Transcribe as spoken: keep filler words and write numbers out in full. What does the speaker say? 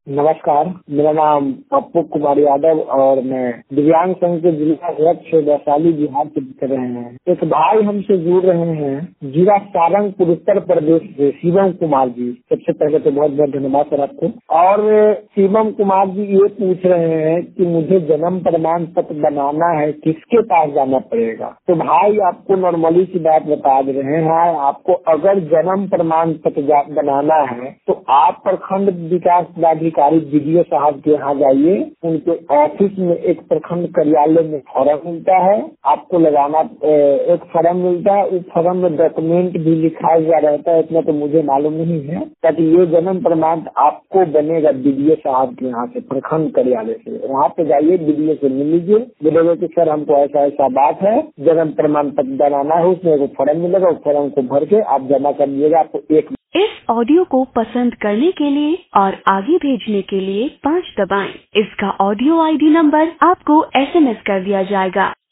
नमस्कार, मेरा नाम पप्पू कुमार यादव और मैं दिव्यांग संघ के जिला अध्यक्ष वैशाली बिहार से कर रहे हैं। एक भाई हमसे जुड़ रहे हैं जिला सारंगपुर उत्तर प्रदेश से, शिवम कुमार जी। सबसे पहले तो बहुत बहुत धन्यवाद सर आपको। और शिवम कुमार जी ये पूछ रहे हैं कि मुझे जन्म प्रमाण पत्र बनाना है, किसके पास जाना पड़ेगा? तो भाई आपको नॉर्मली सी बात बता दे रहे हैं, आपको अगर जन्म प्रमाण पत्र बनाना है तो आप प्रखंड विकास पदाधिकारी बीडीओ साहब के यहाँ जाइए। उनके ऑफिस में एक प्रखंड कार्यालय में फॉर्म मिलता है, आपको लगाना एक फॉर्म मिलता है। उस फॉर्म में डॉक्यूमेंट भी लिखा हुआ रहता है, इतना तो मुझे मालूम नहीं है। ताकि ये जन्म प्रमाण आपको बनेगा बीडीओ साहब के यहाँ से, प्रखंड कार्यालय से। वहाँ पे जाइए, बीडीओ से मिल लीजिए, बोलेंगे कि सर हमको ऐसा ऐसा बात है, जन्म प्रमाण पत्र बनाना है। उसमें एक फॉर्म मिलेगा, उस फॉर्म को भर के आप जमा कर दीजिएगा। आपको एक इस ऑडियो को पसंद करने के लिए और आगे भेजने के लिए पाँच दबाएं। इसका ऑडियो आईडी नंबर आपको एसएमएस कर दिया जाएगा।